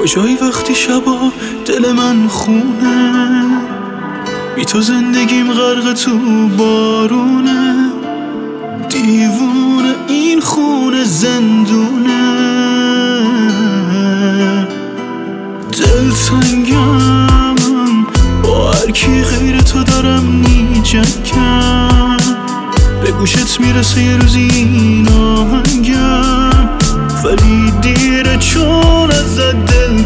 کجایی وقتی شبا دل من خونه، بی تو زندگیم غرق تو بارونه، دیوونه این خونه زندونه، دلتنگم با هر کی غیر تو دارم میجنگم، به گوشت میرسه یه روزی این آهنگم، ولی دیره چون ازت دل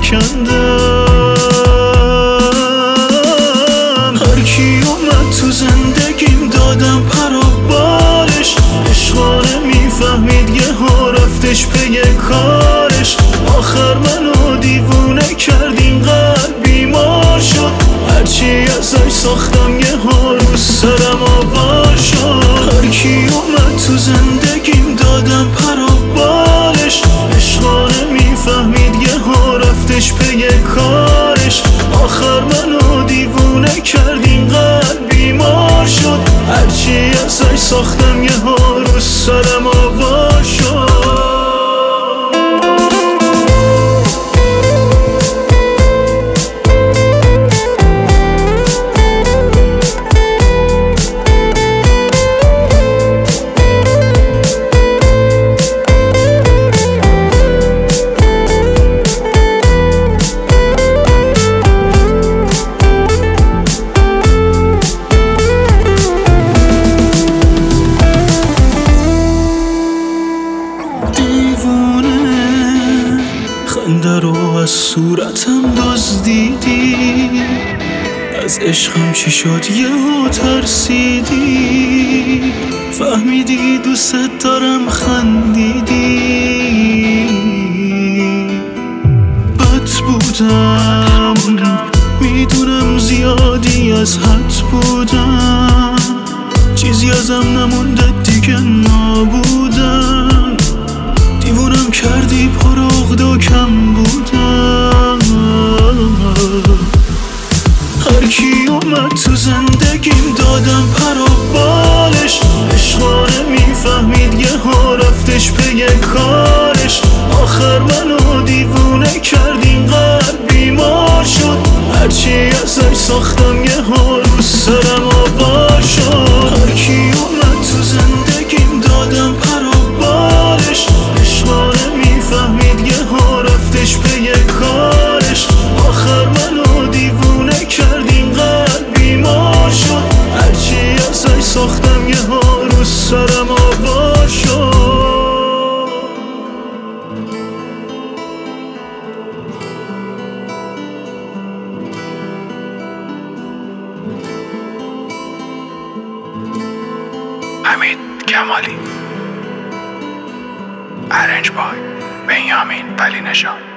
کندم. هر کی اومد تو زندگیم دادم پر و بالش، عشقانه میفهمید یه ها رفتش به یه کارش، آخر منو دیوونه کرد اینقدر بیمار شد، هرچی ازش ساختم یه ها رو سرم آوار شد. هر کی اومد تو زندگیم دادم پر و بالش، عشقانه میفهمید یه ها رفتش به یه کارش، آخر منو دیوونه کرد اینقدر بیمار شد، هرچی ازش ساختم یه ها رو سرم آوار شد. خنده رو از صورتم دزدیدی، از عشقم چی شد یهو ترسیدی، فهمیدی دوست دارم خندیدی، بد بودم میدونم زیادی از حد بودم، چیزی ازم نمونده دیگه نبودم، دیوونم کردی پر عقده و کم بودم. هر کی اومد تو زندگیم دادم پر و بالش، عشقانه میفهمید یه ها رفتش به یه کارش، آخر منو دیوونه کرد اینقدر بیمار شد، هرچی ازش ساختم یه ها رو سرم آوار شد. هر کی اومد تو زندگیم دادم پر و بالش، عشقانه میفهمید یه ها رفتش به یه کارش، آخر منو دیوونه کرد اینقدر بیمار شد، هرچی ازش ساختم یه ها رو سرم آوار شد. حمید کمالی، ارنج بای بنیامین ولی نژاد.